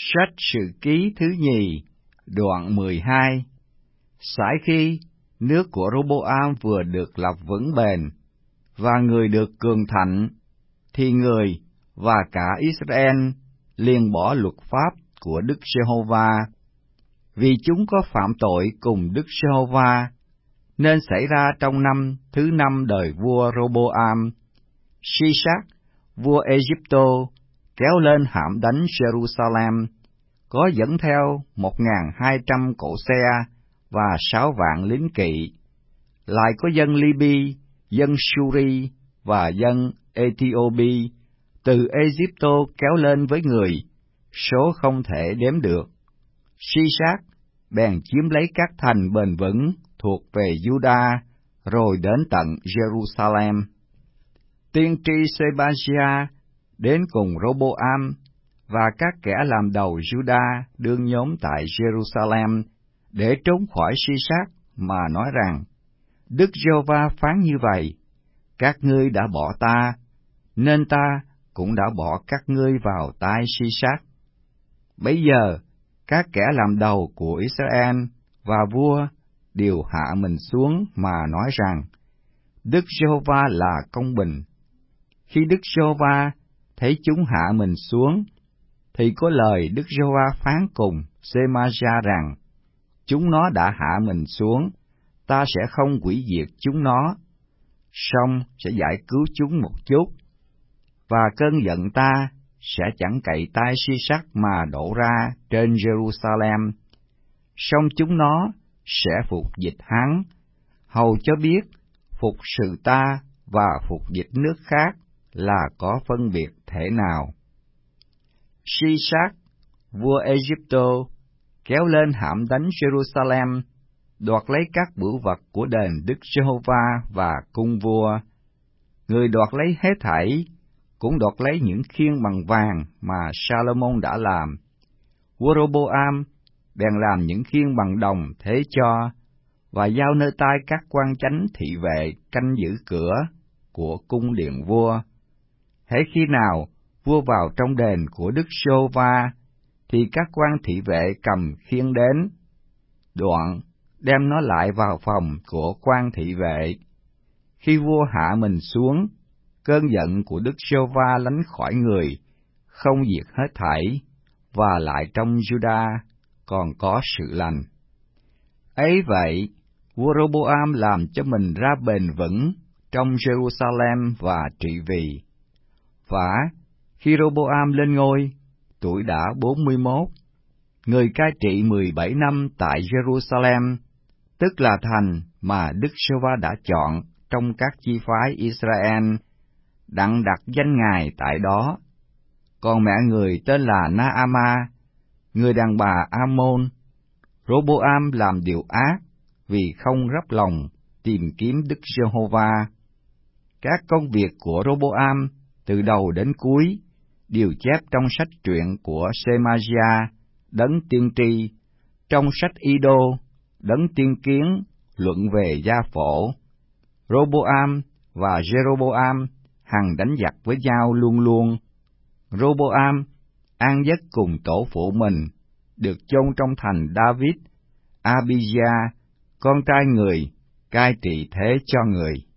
Sách Sử Ký thứ nhì, đoạn 12. Sải khi nước của Roboam vừa được lập vững bền, và người được cường thạnh, thì người và cả Israel liền bỏ luật pháp của Đức Giê-hô-va, vì chúng có phạm tội cùng Đức Giê-hô-va, nên xảy ra trong năm thứ 5 đời vua Roboam, Si-sác, vua Ê-díptô, kéo lên hãm đánh Jerusalem, có dẫn theo 1.200 cỗ xe và 6 vạn lính kỵ. Lại có dân Li-bi, dân Suri và dân Ê-thi-ô-bi từ Ê-díptô kéo lên với người, số không thể đếm được. Si-sác bèn chiếm lấy các thành bền vững thuộc về Juda, rồi đến tận Jerusalem. Tiên tri Sê-ba-gia đến cùng Roboam và các kẻ làm đầu Juda đương nhóm tại Jerusalem để trốn khỏi Si-sác, mà nói rằng: Đức Giê-hô-va phán như vậy: các ngươi đã bỏ ta, nên ta cũng đã bỏ các ngươi vào tay Si-sác. Bấy giờ các kẻ làm đầu của Israel và vua đều hạ mình xuống mà nói rằng: Đức Giê-hô-va là công bình. Khi Đức Giê-hô-va thấy chúng hạ mình xuống, thì có lời Đức Giê-hô-va phán cùng Sê-ma-gia rằng: chúng nó đã hạ mình xuống, ta sẽ không hủy diệt chúng nó, song sẽ giải cứu chúng một chút, và cơn giận ta sẽ chẳng cậy tai Si-sác mà đổ ra trên Jerusalem, song chúng nó sẽ phục dịch hắn, hầu cho biết phục sự ta và phục dịch nước khác là có phân biệt thể nào. Si-sác, vua Ê-díptô, kéo lên hãm đánh Jerusalem, đoạt lấy các bửu vật của đền Đức Giê-hô-va và cung vua. Người đoạt lấy hết thảy, cũng đoạt lấy những khiên bằng vàng mà Sa-lô-môn đã làm. Vua Roboam bèn làm những khiên bằng đồng thế cho, và giao nơi tay các quan chánh thị vệ canh giữ cửa của cung điện vua. Hễ khi nào vua vào trong đền của Đức Giê-hô-va, thì các quan thị vệ cầm khiên đến, đoạn đem nó lại vào phòng của quan thị vệ. Khi vua hạ mình xuống, cơn giận của Đức Giê-hô-va lánh khỏi người, không diệt hết thảy, và lại trong Juda còn có sự lành. Ấy vậy, vua Roboam làm cho mình ra bền vững trong Jerusalem và trị vì. Và khi Roboam lên ngôi, tuổi đã 41, người cai trị 17 năm tại Jerusalem, tức là thành mà Đức Giê-hô-va đã chọn trong các chi phái Israel, đặng đặt danh Ngài tại đó. Còn mẹ người tên là Na-ama, người đàn bà Ammon. Roboam làm điều ác vì không rắp lòng tìm kiếm Đức Giê-hô-va. Các công việc của Roboam từ đầu đến cuối đều chép trong sách truyện của Sê-ma-gia, đấng tiên tri, trong sách Ý-đô, đấng tiên kiến, luận về gia phổ. Roboam và Jeroboam hằng đánh giặc với nhau luôn luôn. Roboam an giấc cùng tổ phụ mình, được chôn trong thành David. Abijah, con trai người, cai trị thế cho người.